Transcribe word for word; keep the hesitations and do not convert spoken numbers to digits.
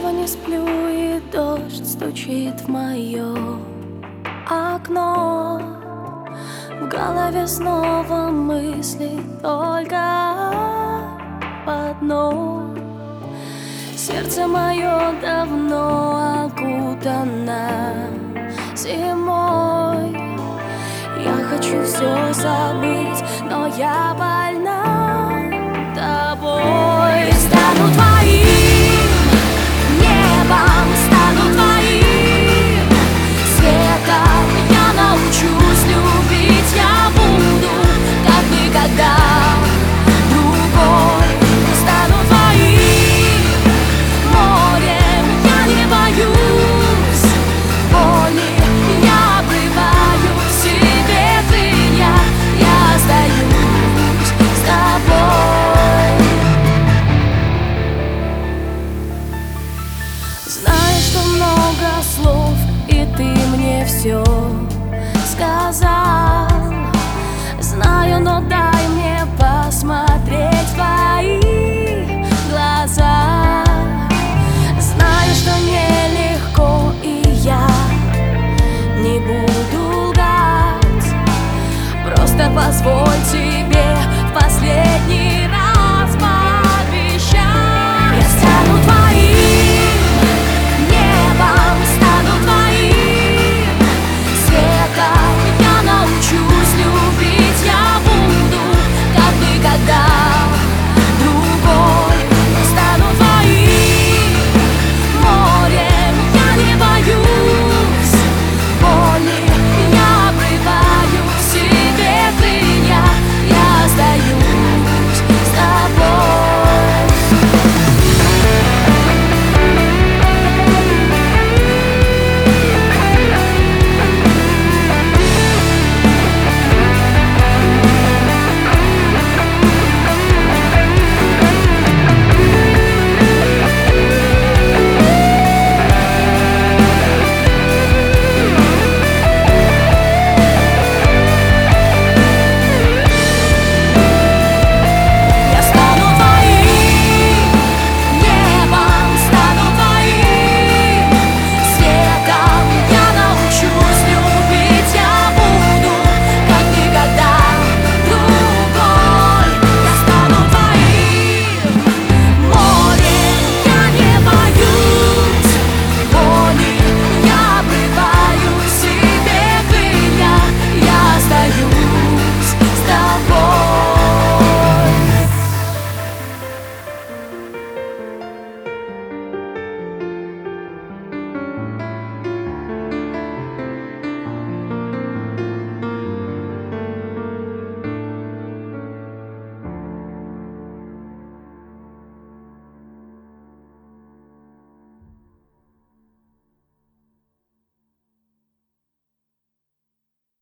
снова не сплю, и дождь стучит в мое окно. В голове снова мысли только об одном. Сердце мое давно окутано зимой. Я хочу все забыть, но я больна тобой. Стану твоим небом, стану твоим светом. Я научусь любить, я буду как никогда другой. Стану твоим морем, я не боюсь боли. Я обрываю в себе крылья, я остаюсь с тобой. Знаю, что много слов, и ты мне все сказал. Знаю, но да